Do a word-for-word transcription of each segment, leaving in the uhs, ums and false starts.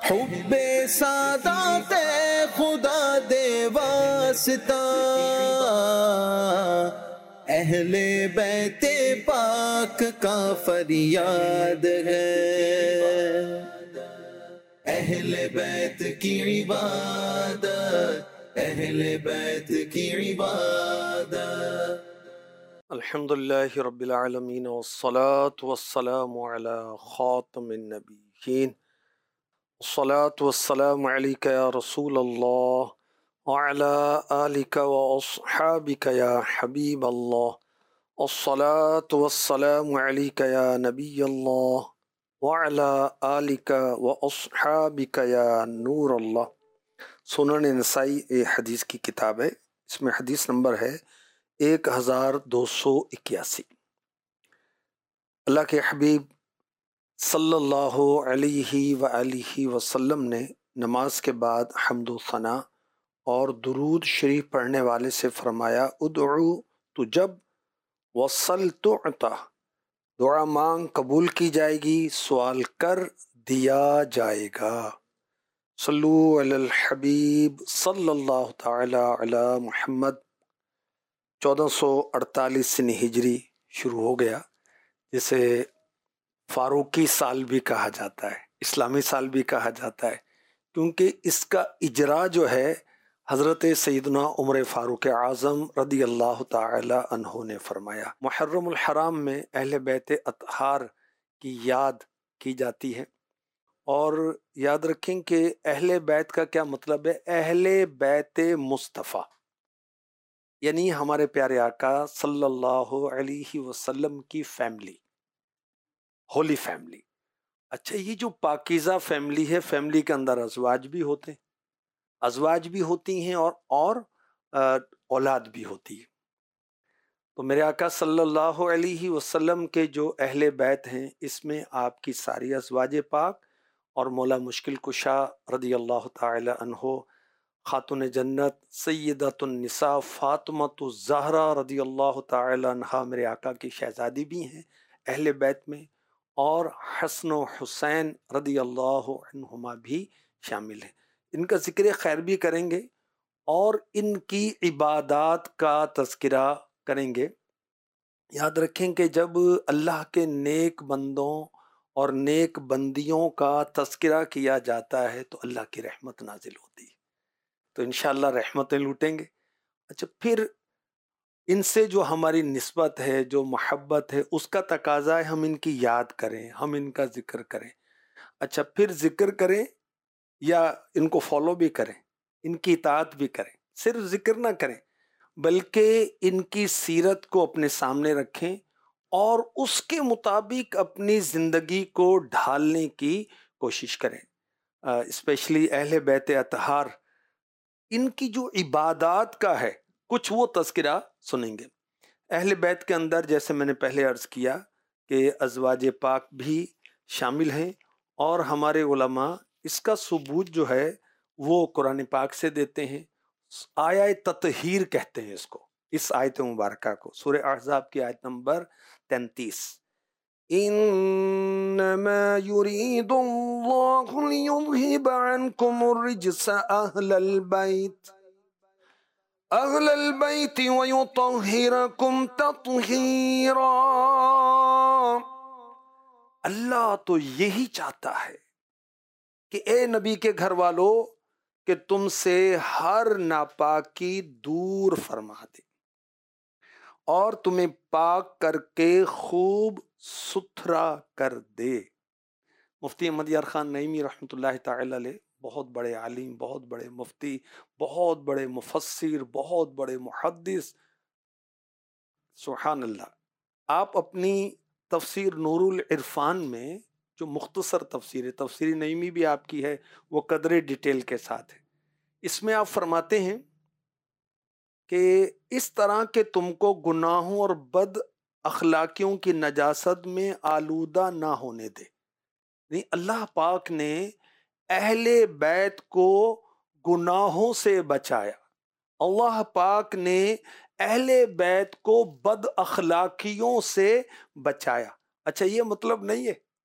حب سادات خدا دے واسطہ اہل بیت پاک کا فریاد ہے، اہل بیت کی عبادت، اہل بیت کی عبادت۔ الحمدللہ رب العالمین والصلاة والسلام علی خاتم النبیین، الصلاة والسلام علیک یا رسول اللہ وعلی آلک واصحابک یا حبیب اللہ، الصلاة والسلام علیک یا نبی اللہ وعلی آلک واصحابک یا نور اللہ۔ سنن نسائی ایک حدیث کی کتاب ہے، اس میں حدیث نمبر ہے ایک ہزار دو سو اکیاسی۔ اللہ کے حبیب صلی اللہ علیہ وآلہ وسلم نے نماز کے بعد حمد و ثنا اور درود شریف پڑھنے والے سے فرمایا، ادعو تجب وصل تعطا، دعا مانگ قبول کی جائے گی، سوال کر دیا جائے گا۔ صلو علی الحبیب صلی اللہ تعالی علی محمد۔ چودہ سو اڑتالیس ہجری شروع ہو گیا، جسے فاروقی سال بھی کہا جاتا ہے، اسلامی سال بھی کہا جاتا ہے، کیونکہ اس کا اجرا جو ہے حضرت سیدنا عمر فاروق اعظم رضی اللہ تعالی عنہ نے فرمایا۔ محرم الحرام میں اہل بیت اطہار کی یاد کی جاتی ہے، اور یاد رکھیں کہ اہل بیت کا کیا مطلب ہے؟ اہل بیت مصطفیٰ، یعنی ہمارے پیارے آقا صلی اللہ علیہ وسلم کی فیملی، ہولی فیملی۔ اچھا، یہ جو پاکیزہ فیملی ہے، فیملی کے اندر ازواج بھی ہوتے ہیں، ازواج بھی ہوتی ہیں، اور اور اولاد بھی ہوتی ہے۔ تو میرے آقا صلی اللہ علیہ وسلم کے جو اہل بیت ہیں، اس میں آپ کی ساری ازواج پاک اور مولا مشکل کشا رضی اللہ تعالی عنہ، خاتون جنت سیدۃ النساء فاطمۃ الزہرا رضی اللہ تعالی عنہا میرے آقا کی شہزادی بھی ہیں اہل بیت میں، اور حسن و حسین رضی اللہ عنہما بھی شامل ہیں۔ ان کا ذکر خیر بھی کریں گے اور ان کی عبادات کا تذکرہ کریں گے۔ یاد رکھیں کہ جب اللہ کے نیک بندوں اور نیک بندیوں کا تذکرہ کیا جاتا ہے تو اللہ کی رحمت نازل ہوتی ہے، تو انشاءاللہ رحمتیں لوٹیں گے۔ اچھا، پھر ان سے جو ہماری نسبت ہے، جو محبت ہے، اس کا تقاضا ہے ہم ان کی یاد کریں، ہم ان کا ذکر کریں۔ اچھا، پھر ذکر کریں یا ان کو فالو بھی کریں، ان کی اطاعت بھی کریں، صرف ذکر نہ کریں بلکہ ان کی سیرت کو اپنے سامنے رکھیں اور اس کے مطابق اپنی زندگی کو ڈھالنے کی کوشش کریں۔ اسپیشلی اہل بیت اطہار، ان کی جو عبادات کا ہے کچھ وہ تذکرہ سنیں گے۔ اہل بیت کے اندر جیسے میں نے پہلے عرض کیا کہ ازواج پاک بھی شامل ہیں، اور ہمارے علماء اس کا ثبوت جو ہے وہ قرآن پاک سے دیتے ہیں۔ آیہ تطہیر کہتے ہیں اس کو، اس آیت مبارکہ کو، سورہ احزاب کی آیت نمبر تینتیس۔ انما يريد الله ليذهب عنكم الرجس اهل البيت اهل البيت ويطهركم تطهيرا۔ اللہ تو یہی چاہتا ہے کہ اے نبی کے گھر والو کہ تم سے ہر ناپاکی دور فرما دے اور تمہیں پاک کر کے خوب ستھرا کر دے۔ مفتی احمد یار خان نعیمی رحمۃ اللہ تعالی علیہ، بہت بڑے عالم، بہت بڑے مفتی، بہت بڑے مفسر، بہت بڑے محدث، سبحان اللہ۔ آپ اپنی تفسیر نور العرفان میں جو مختصر تفسیر ہے، تفسیر نعیمی بھی آپ کی ہے، وہ قدر ڈیٹیل کے ساتھ ہے، اس میں آپ فرماتے ہیں کہ اس طرح کہ تم کو گناہوں اور بد اخلاقیوں کی نجاست میں آلودہ نہ ہونے دے۔ نہیں، اللہ پاک نے اہل بیت کو گناہوں سے بچایا، اللہ پاک نے اہل بیت کو بد اخلاقیوں سے بچایا۔ اچھا، یہ مطلب نہیں ہے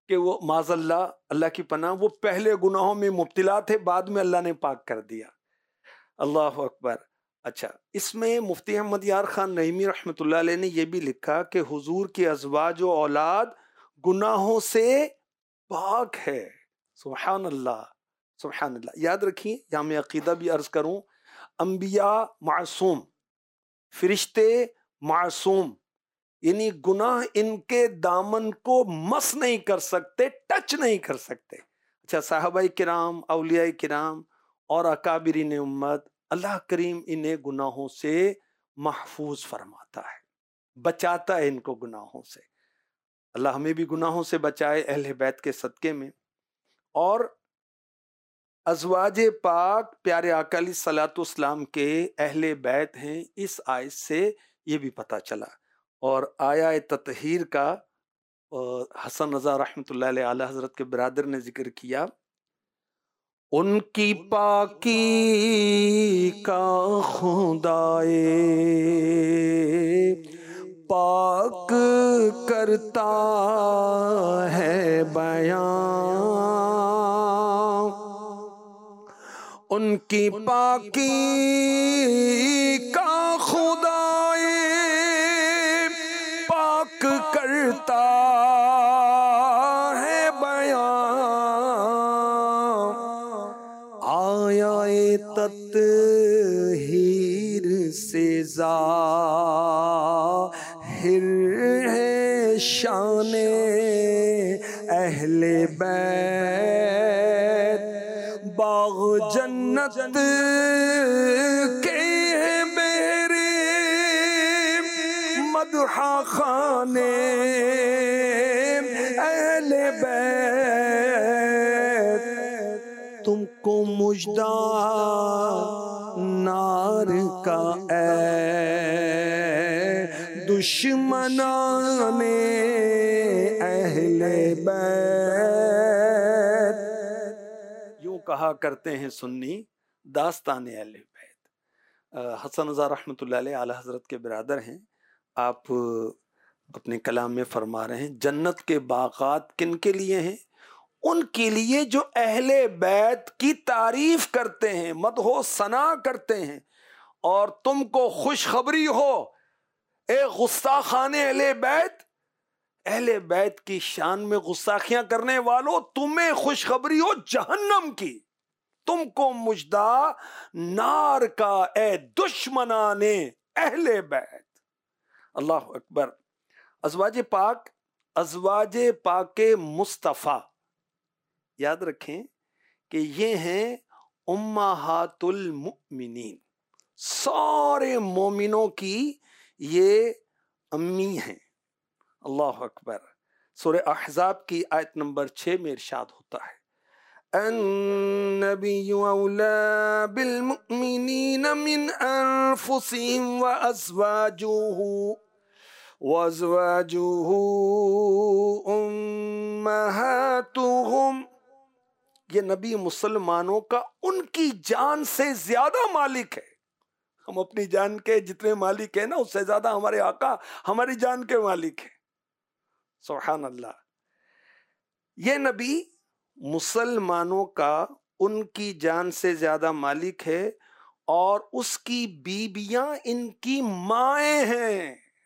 کہ وہ معاذ اللہ اللہ کی پناہ وہ پہلے گناہوں میں مبتلا تھے، بعد میں اللہ نے پاک کر دیا. اللہ اکبر. اچھا، اس میں مفتی احمد یار خان نعیمی رحمۃ اللہ علیہ نے یہ بھی لکھا کہ حضور کی ازواج و اولاد گناہوں سے پاک ہے. سبحان اللہ سبحان اللہ. یاد رکھیے، یہاں میں عقیدہ بھی عرض کروں، انبیاء معصوم، فرشتے معصوم، یعنی گناہ ان کے دامن کو مس نہیں کر سکتے، ٹچ نہیں کر سکتے. اچھا، صحابہ کرام، اولیاء کرام اور اکابرین امت، اللہ کریم انہیں گناہوں سے محفوظ فرماتا ہے، بچاتا ہے ان کو گناہوں سے. اللہ ہمیں بھی گناہوں سے بچائے اہل بیت کے صدقے میں. اور ازواج پاک پیارے آقا علیہ الصلوۃ والسلام کے اہل بیت ہیں، اس آیت سے یہ بھی پتہ چلا. اور آیا تطہیر کا حسن رضا رحمۃ اللہ علیہ اعلیٰ حضرت کے برادر نے ذکر کیا. ان کی پاکی کا خدائے پاک کرتا ہے بیان، ان کی پاکی کا خدائے پاک کرتا ہے بیان. آیا تطہیر سے ظاہر ہے شان اہل بیت، باغ جنت کے بہرے مدح خانے اہل بیت. تم کو مژدہ نار کا اے دشمنان اہل بیت. یوں کہا کرتے ہیں سنی داستان اہل بیت. حسن رضا رحمۃ اللہ علیہ اعلیٰ حضرت کے برادر ہیں. آپ اپنے کلام میں فرما رہے ہیں جنت کے باغات کن کے لیے ہیں؟ ان کے لیے جو اہل بیت کی تعریف کرتے ہیں، مدح و ثنا کرتے ہیں. اور تم کو خوشخبری ہو اے گستاخان اہل بیت، اہل بیت کی شان میں گستاخیاں کرنے والوں، تمہیں خوشخبری ہو جہنم کی، تم کو مژدہ نار کا اے دشمنان اہل بیت. اللہ اکبر. ازواج پاک، ازواج پاک مصطفیٰ، یاد رکھیں کہ یہ ہیں امہات المؤمنین، سارے مومنوں کی یہ امی ہیں. اللہ اکبر. سورہ احزاب کی آیت نمبر چھ میں ارشاد ہوتا ہے النبی اولی بالمؤمنین من انفسهم وازواجہ وازواجہ امہاتہم. یہ نبی مسلمانوں کا ان کی جان سے زیادہ مالک ہے. ہم اپنی جان کے جتنے مالک ہیں نا، اس سے زیادہ ہمارے آقا ہماری جان کے مالک ہیں. سبحان اللہ. یہ نبی مسلمانوں کا ان کی جان سے زیادہ مالک ہے، اور اس کی بیویاں ان کی مائیں ہیں.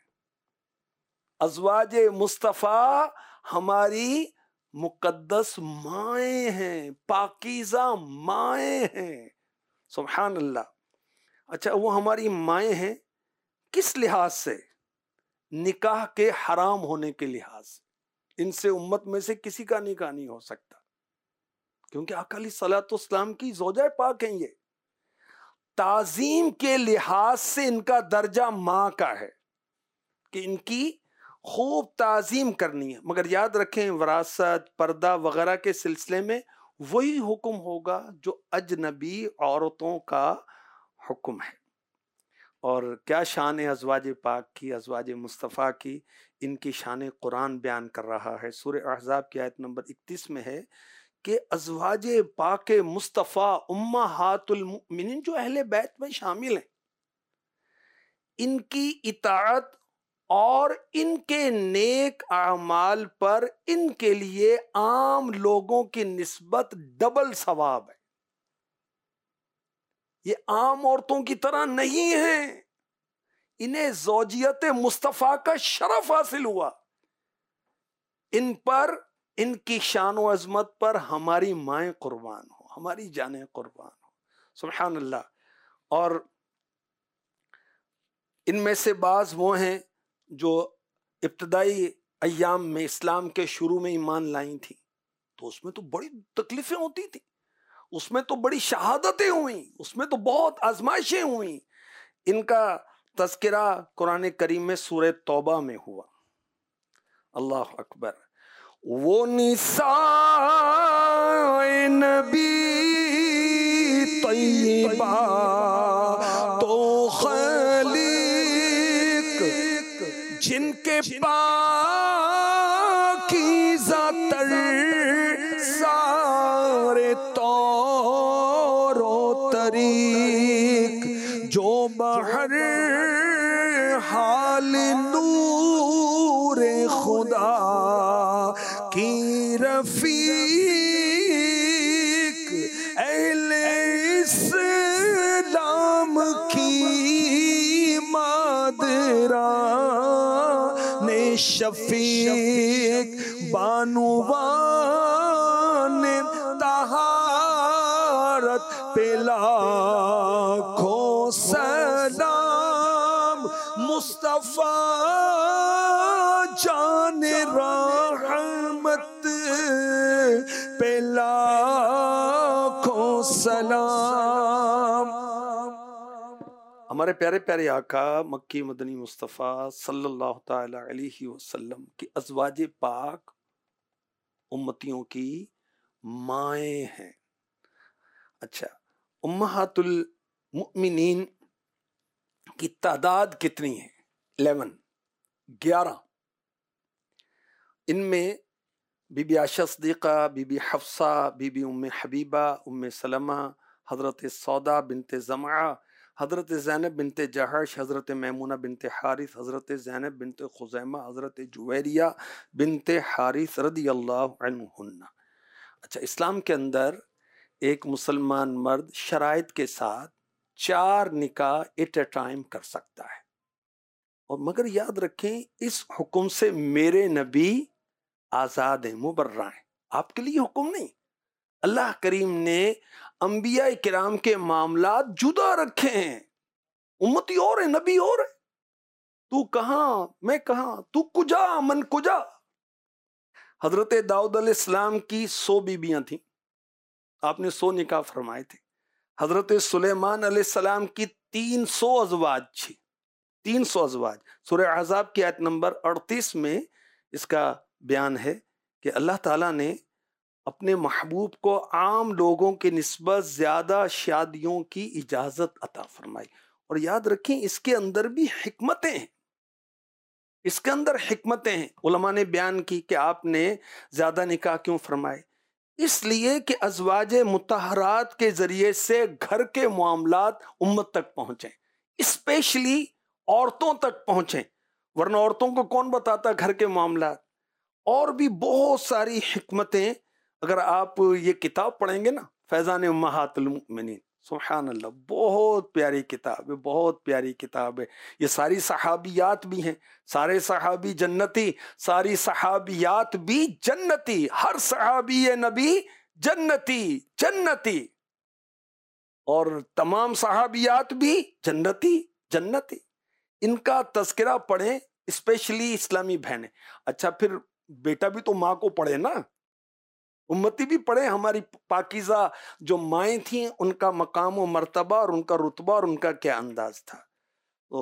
ازواج مصطفیٰ ہماری مقدس مائیں ہیں، پاکیزہ مائیں ہیں. سبحان اللہ. اچھا، وہ ہماری مائیں ہیں کس لحاظ سے؟ نکاح کے حرام ہونے کے لحاظ سے. ان سے امت میں سے کسی کا نکاح نہیں ہو سکتا، کیونکہ آقا علیہ الصلوۃ والسلام کی زوجہ پاک ہیں. یہ تعظیم کے لحاظ سے ان کا درجہ ماں کا ہے کہ ان کی خوب تعظیم کرنی ہے. مگر یاد رکھیں وراثت، پردہ وغیرہ کے سلسلے میں وہی حکم ہوگا جو اجنبی عورتوں کا حکم ہے. اور کیا شان ہے ازواج پاک کی، ازواج مصطفیٰ کی. ان کی شان قرآن بیان کر رہا ہے. سورہ احزاب کی آیت نمبر اکتیس میں ہے کہ ازواج پاک مصطفیٰ امہات المؤمنین جو اہل بیت میں شامل ہیں، ان کی اطاعت اور ان کے نیک اعمال پر ان کے لیے عام لوگوں کی نسبت ڈبل ثواب ہے. یہ عام عورتوں کی طرح نہیں ہیں، انہیں زوجیت مصطفیٰ کا شرف حاصل ہوا. ان پر، ان کی شان و عظمت پر ہماری مائیں قربان ہو، ہماری جانیں قربان ہو. سبحان اللہ. اور ان میں سے بعض وہ ہیں جو ابتدائی ایام میں اسلام کے شروع میں ایمان لائیں تھیں، تو اس میں تو بڑی تکلیفیں ہوتی تھیں، اس میں تو بڑی شہادتیں ہوئیں، اس میں تو بہت آزمائشیں ہوئیں. ان کا تذکرہ قرآن کریم میں سورہ توبہ میں ہوا. اللہ اکبر. وہ نساء نبی طیبہ تو خالق جن کے پاکیزہ تر سارے طور و طریق، جو بہر حال نور خدا کی رفیق، اہل اسلام کی مادران شفیق، بانوان طہارت پہ لاکھوں سلام، مصطفیٰ جان رحمت پہ لاکھوں سلام. ہمارے پیارے پیارے آقا مکی مدنی مصطفیٰ صلی اللہ تعالی علیہ وسلم کی ازواج پاک امتیوں کی مائیں ہیں. اچھا، امہات المؤمنین کی تعداد کتنی ہے؟ الیون، گیارہ. ان میں بی بی عائشہ صدیقہ، بی بی حفصہ، بی بی ام حبیبہ، ام سلمہ، حضرت سودا بنت زمعہ، حضرت زینب بنت جہش، حضرت میمونہ بنت حارث، حضرت زینب بنت خزیمہ، حضرت جویریہ بنت حارث رضی اللہ عنہن. اچھا، اسلام کے اندر ایک مسلمان مرد شرائط کے ساتھ چار نکاح ایٹ اے ٹائم کر سکتا ہے. اور مگر یاد رکھیں، اس حکم سے میرے نبی آزاد ہیں، مبرہ ہیں. آپ کے لیے حکم نہیں. اللہ کریم نے انبیاء کرام کے معاملات جدا رکھے ہیں. امتی اور ہے، نبی اور ہے. تو کہاں، میں کہاں، تو کجا، من کجا. حضرت داؤد علیہ السلام کی سو بیویاں تھیں، آپ نے سو نکاح فرمائے تھے. حضرت سلیمان علیہ السلام کی تین سو ازواج تھی، تین سو ازواج. سورہ احزاب کی آیت نمبر اڑتیس میں اس کا بیان ہے کہ اللہ تعالیٰ نے اپنے محبوب کو عام لوگوں کی نسبت زیادہ شادیوں کی اجازت عطا فرمائی. اور یاد رکھیں، اس کے اندر بھی حکمتیں ہیں، اس کے اندر حکمتیں ہیں. علماء نے بیان کی کہ آپ نے زیادہ نکاح کیوں فرمائے. اس لیے کہ ازواج مطہرات کے ذریعے سے گھر کے معاملات امت تک پہنچیں، اسپیشلی عورتوں تک پہنچیں. ورنہ عورتوں کو کون بتاتا گھر کے معاملات. اور بھی بہت ساری حکمتیں. اگر آپ یہ کتاب پڑھیں گے نا، فیضان امہات المؤمنین، سبحان اللہ، بہت پیاری کتاب ہے، بہت پیاری کتاب ہے. یہ ساری صحابیات بھی ہیں، سارے صحابی جنتی، ساری صحابیات بھی جنتی، ہر صحابی نبی جنتی جنتی، اور تمام صحابیات بھی جنتی جنتی. ان کا تذکرہ پڑھیں، اسپیشلی اسلامی بہنیں. اچھا، پھر بیٹا بھی تو ماں کو پڑھے نا، امتی بھی پڑھے. ہماری پاکیزہ جو مائیں تھیں، ان کا مقام و مرتبہ اور ان کا رتبہ اور ان کا کیا انداز تھا. تو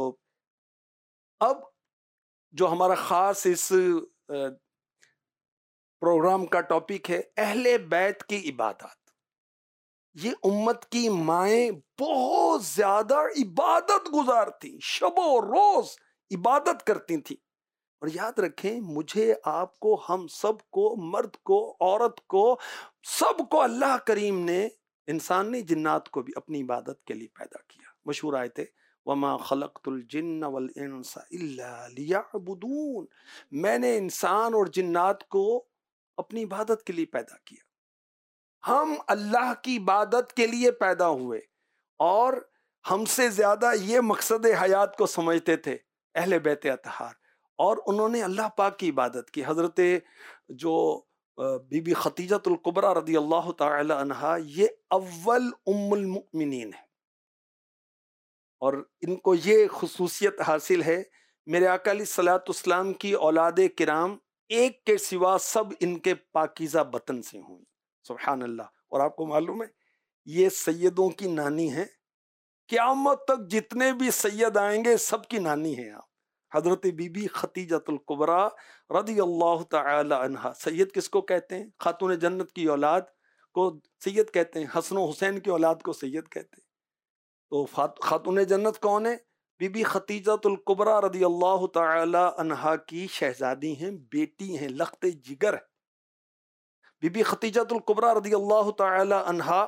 اب جو ہمارا خاص اس پروگرام کا ٹاپک ہے اہل بیت کی عبادات. یہ امت کی مائیں بہت زیادہ عبادت گزار تھیں، شب و روز عبادت کرتی تھیں. اور یاد رکھیں، مجھے، آپ کو، ہم سب کو، مرد کو، عورت کو، سب کو اللہ کریم نے، انسان نے، جنات کو بھی اپنی عبادت کے لیے پیدا کیا. مشہور آیت ہے وما خلقت الجن والانس الا لیعبدون، میں نے انسان اور جنات کو اپنی عبادت کے لیے پیدا کیا. ہم اللہ کی عبادت کے لیے پیدا ہوئے، اور ہم سے زیادہ یہ مقصد حیات کو سمجھتے تھے اہل بیت اطہار، اور انہوں نے اللہ پاک کی عبادت کی. حضرت جو بی بی خدیجۃ الکبریٰ رضی اللہ تعالی عنہا، یہ اول ام المؤمنین ہے، اور ان کو یہ خصوصیت حاصل ہے، میرے آقا علیہ الصلوۃ والسلام کی اولاد کرام ایک کے سوا سب ان کے پاکیزہ بطن سے ہوئی. سبحان اللہ. اور آپ کو معلوم ہے یہ سیدوں کی نانی ہے، قیامت تک جتنے بھی سید آئیں گے سب کی نانی ہیں آپ. حضرت بی بی خدیجۃ الکبریٰ رضی اللہ تعالی عنہا. سید کس کو کہتے ہیں؟ خاتون جنت کی اولاد کو سید کہتے ہیں، حسن و حسین کی اولاد کو سید کہتے ہیں. تو خاتون جنت کون ہے؟ بی بی خدیجۃ الکبریٰ رضی اللہ تعالی عنہا کی شہزادی ہیں، بیٹی ہیں، لخت جگر ہے. بی بی خدیجۃ الکبریٰ رضی اللہ تعالی عنہا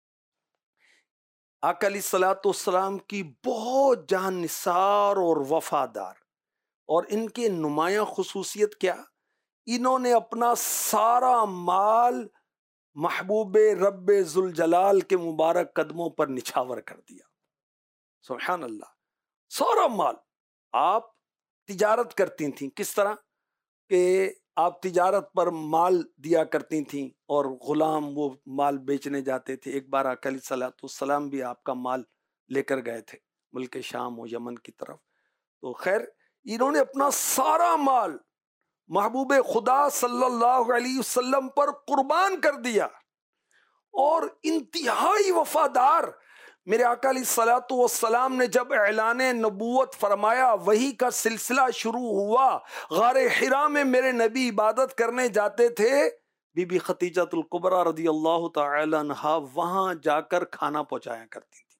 آقا علیہ الصلوۃ والسلام کی بہت جان نثار اور وفادار، اور ان کے نمایاں خصوصیت کیا؟ انہوں نے اپنا سارا مال محبوب رب ذوالجلال کے مبارک قدموں پر نچھاور کر دیا. سبحان اللہ. سارا مال. آپ تجارت کرتی تھیں، کس طرح کہ آپ تجارت پر مال دیا کرتی تھیں اور غلام وہ مال بیچنے جاتے تھے. ایک بار آقا علیہ الصلوۃ والسلام بھی آپ کا مال لے کر گئے تھے ملک شام و یمن کی طرف. تو خیر انہوں نے اپنا سارا مال محبوب خدا صلی اللہ علیہ وسلم پر قربان کر دیا، اور انتہائی وفادار. میرے آقا علیہ الصلوۃ والسلام نے جب اعلان نبوت فرمایا، وحی کا سلسلہ شروع ہوا، غار حرا میں میرے نبی عبادت کرنے جاتے تھے، بی بی خدیجۃ الکبریٰ رضی اللہ تعالی عنہا وہاں جا کر کھانا پہنچایا کرتی تھی.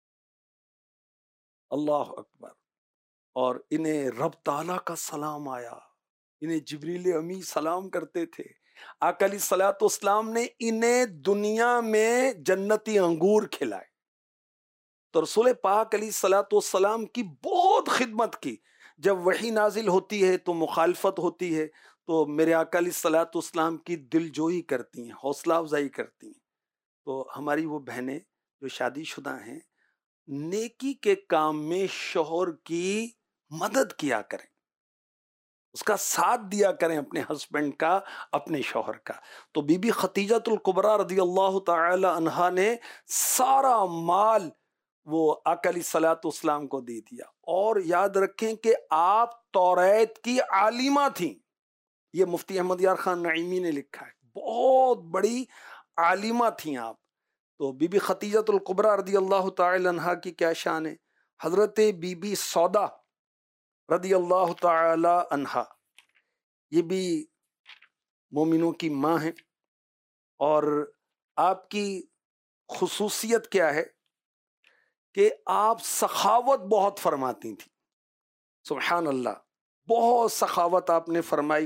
اللہ اکبر. اور انہیں رب تعالیٰ کا سلام آیا، انہیں جبریل امی سلام کرتے تھے. آقا علیہ الصلوۃ والسلام نے انہیں دنیا میں جنتی انگور کھلائے. تو رسول پاک علیہ الصلوۃ والسلام کی بہت خدمت کی. جب وحی نازل ہوتی ہے تو مخالفت ہوتی ہے، تو میرے آقا علیہ الصلوۃ والسلام کی دل جوئی کرتی ہیں، حوصلہ افزائی کرتی ہیں. تو ہماری وہ بہنیں جو شادی شدہ ہیں، نیکی کے کام میں شوہر کی مدد کیا کریں، اس کا ساتھ دیا کریں، اپنے ہسبینڈ کا، اپنے شوہر کا. تو بی بی خدیجۃ الکبریٰ رضی اللہ تعالی عنہا نے سارا مال وہ آقا علیہ الصلوۃ والسلام کو دے دیا. اور یاد رکھیں کہ آپ توریت کی عالمہ تھیں. یہ مفتی احمد یار خان نعیمی نے لکھا ہے، بہت بڑی عالمہ تھیں آپ. تو بی بی خدیجۃ الکبریٰ رضی اللہ تعالی عنہا کی کیا شان ہے؟ حضرت بی بی سودا رضی اللہ تعالی عنہا، یہ بھی مومنوں کی ماں ہیں، اور آپ کی خصوصیت کیا ہے کہ آپ سخاوت بہت فرماتی تھیں. سبحان اللہ. بہت سخاوت آپ نے فرمائی.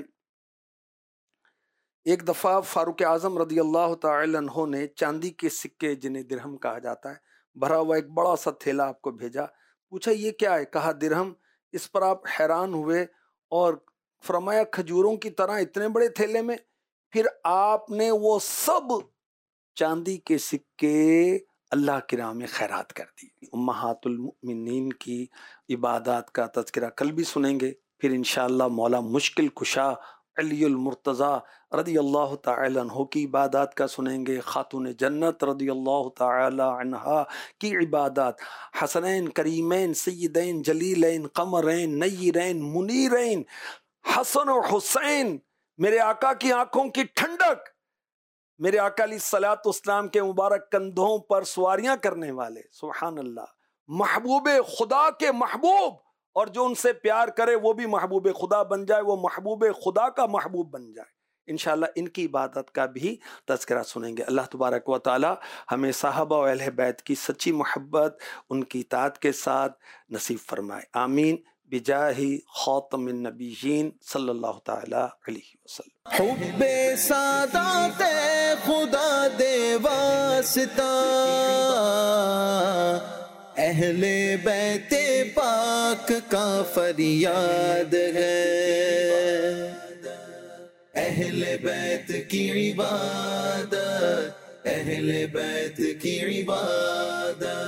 ایک دفعہ فاروق اعظم رضی اللہ تعالی عنہ نے چاندی کے سکے، جنہیں درہم کہا جاتا ہے، بھرا ہوا ایک بڑا سا تھیلا آپ کو بھیجا. پوچھا یہ کیا ہے؟ کہا درہم. اس پر آپ حیران ہوئے اور فرمایا کھجوروں کی طرح اتنے بڑے تھیلے میں؟ پھر آپ نے وہ سب چاندی کے سکے اللہ کی راہ میں خیرات کر دی. امہات المؤمنین کی عبادات کا تذکرہ کل بھی سنیں گے. پھر انشاءاللہ مولا مشکل کشا علی المرتضیٰ رضی اللہ تعالی عنہ کی عبادات کا سنیں گے. خاتون جنت رضی اللہ تعالی عنہا کی عبادات، حسنین کریمین سیدین جلیلین قمرین نیرین منیرین، حسن و حسین میرے آقا کی آنکھوں کی ٹھنڈک، میرے آقا علیہ الصلوۃ والسلام کے مبارک کندھوں پر سواریاں کرنے والے. سبحان اللہ. محبوب خدا کے محبوب، اور جو ان سے پیار کرے وہ بھی محبوب خدا بن جائے، وہ محبوب خدا کا محبوب بن جائے. انشاءاللہ ان کی عبادت کا بھی تذکرہ سنیں گے. اللہ تبارک و تعالی ہمیں صحابہ و اہل بیت کی سچی محبت، ان کی اطاعت کے ساتھ نصیب فرمائے. آمین بجاہ خاتم النبیین صلی اللہ تعالی علیہ وسلم. حب سادات خدا دے واسطہ اہل بیت پاک کا فریاد ہے، اہل بیت کی عبادت، اہل بیت کی عبادت،